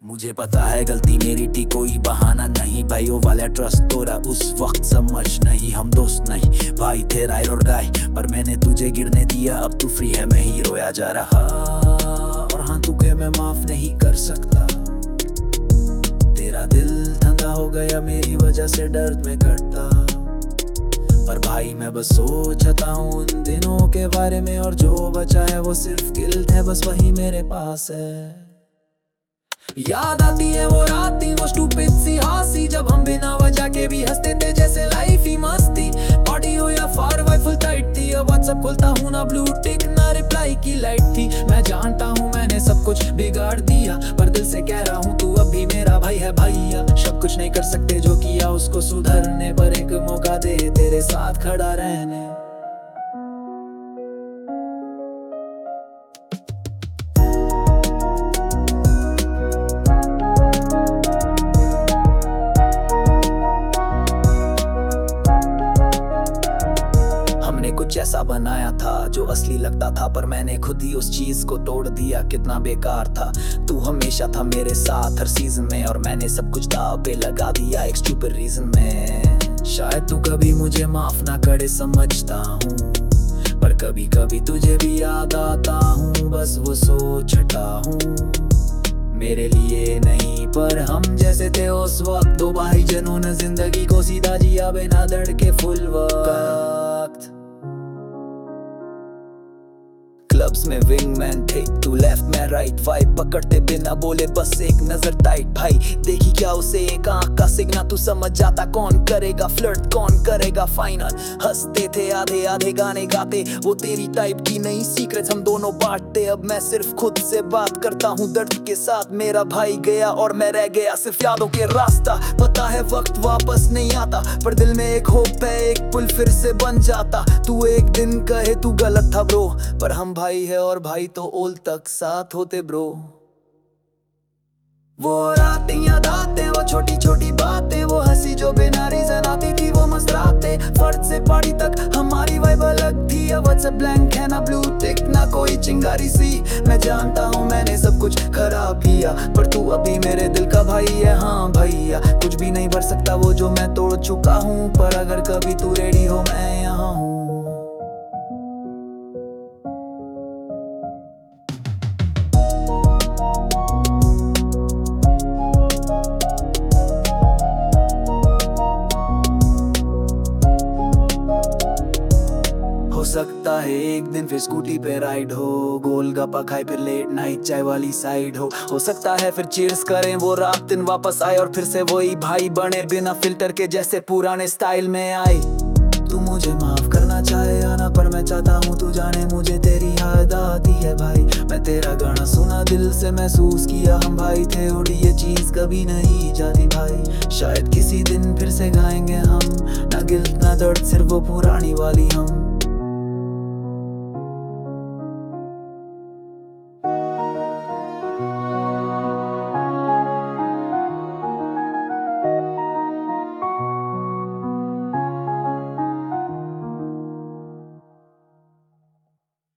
मुझे पता है गलती मेरी थी, कोई बहाना नहीं। भाइयों वाला ट्रस्ट तोड़ा उस वक्त समझ नहीं, हम दोस्त नहीं भाई थे राय और गाय। पर मैंने तुझे गिरने दिया, अब तू फ्री है, मैं ही रोया जा रहा। और हाँ, तुझे मैं माफ नहीं कर सकता। तेरा दिल ठंडा हो गया मेरी वजह से, दर्द में कटता। पर भाई मैं बस सोचता हूँ उन दिनों के बारे में, और जो बचा है वो सिर्फ गिल्ट है, बस वही मेरे पास है। याद आती है वो राती, वो स्टूपिड सी हंसी, जब हम बिना वजह के भी हंसते थे जैसे लाइफ ही मस्ती। पार्टी हो या फार वाई फुल टाइट थी, अब व्हाट्सएप खोलता हूँ ना ब्लू टिक ना रिप्लाई की लाइट थी। मैं जानता हूँ मैंने सब कुछ बिगाड़ दिया, पर दिल से कह रहा हूँ तू अब भी मेरा भाई है भैया। सब कुछ नहीं कर सकते जो किया उसको सुधरने, पर एक मौका दे तेरे साथ खड़ा रहने। कुछ ऐसा बनाया था जो असली लगता था, पर मैंने खुद ही उस चीज को तोड़ दिया। कितना बेकार था, तू हमेशा था मेरे साथ हर सीजन में, और मैंने सब कुछ दाव पे लगा दिया एक स्टूपिड रीजन में। शायद तू कभी मुझे माफ ना करे समझता हूँ, पर कभी कभी तुझे भी याद आता हूँ, बस वो सोचता हूँ। मेरे लिए नहीं पर हम जैसे थे उस वक्त, दो भाई जिन्होंने जिंदगी को सीधा जिया बिना दर्द के फुल वक्त। क्लब्स में विंगमैन थे, तू लेफ्ट में राइट, वाइब पकड़ते बिना बोले बस एक नजर टाइट। भाई देखी क्या उसे एक आंख का सिग्नल, तू समझ जाता कौन करेगा फ्लर्ट कौन करेगा फाइनल। हंसते थे आधे आधे गाने गाते, वो तेरी टाइप की नई सीक्रेट्स हम दोनों बांटते। अब मैं सिर्फ खुद से बात करता हूँ दर्द के साथ, मेरा भाई गया और मैं रह गया सिर्फ यादों के रास्ता। पता है वक्त वापस नहीं आता, पर दिल में एक होप है एक पुल फिर से बन जाता। तू एक दिन कहे तू गलत था ब्रो, पर हम भाई है और भाई तो ओल तक साथ होते ब्रो। वो रातें याद आते, वो छोटी छोटी बातें, वो हंसी जो बिना रीजन आती थी, वो मस्त रातें। फर्द से पार्टी तक हमारी वाइब अलग थी, अब व्हाट्सएप ब्लैंक है ना ब्लू टिक ना कोई चिंगारी सी। मैं जानता हूँ मैंने सब कुछ खराब किया, पर तू अभी मेरे दिल का भाई है। हाँ भैया, कुछ भी नहीं भर सकता वो जो मैं तोड़ चुका हूँ, पर अगर कभी तू रेडी हो मैं यहाँ हूँ। हो सकता है एक दिन फिर स्कूटी पे राइड हो, गोलगप्पा खाए फिर लेट नाइट चाय वाली साइड हो सकता है फिर चीयर्स करें वो रात दिन वापस आए, और फिर से वही भाई बने बिना फिल्टर के जैसे पुराने स्टाइल में आए। तू मुझे माफ करना चाहे या ना, पर मैं चाहता हूँ तू जाने मुझे तेरी याद आती है भाई। मैं तेरा गाना सुना दिल से महसूस किया हम भाई थे, और ये चीज कभी नहीं जाती भाई। शायद किसी दिन फिर से गाएंगे हम, ना गिल्ट ना दर्द सिर्फ वो पुरानी वाली हम।